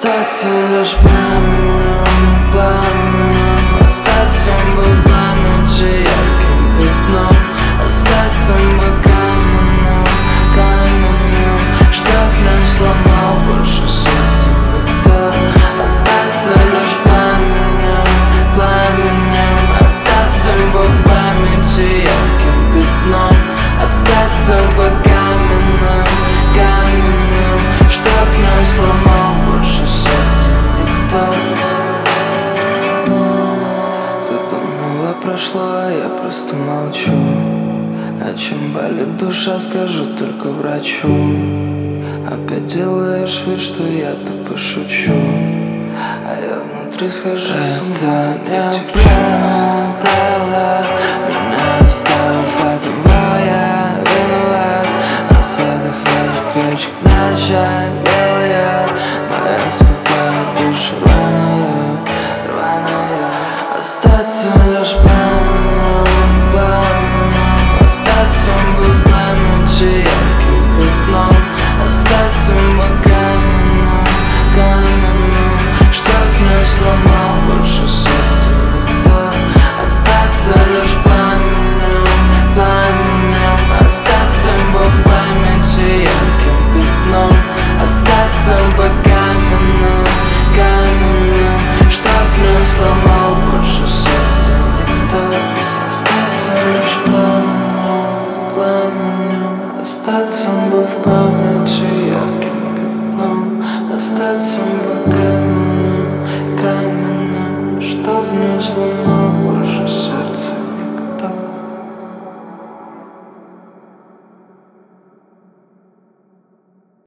Остаться лишь пламенем, остаться бы в памяти ярким пятном, остаться бы каменем, чтоб не сломал больше сердце никто. Остаться лишь пламенем, остаться бы в памяти ярким пятном, остаться бы каменем, чтоб не сломал больше сердце никто. Ты думала, прошло, а я просто молчу. О чем болит душа, скажу только врачу. Опять делаешь вид, что я тупо шучу, а я внутри схожу с ума. Это не правило.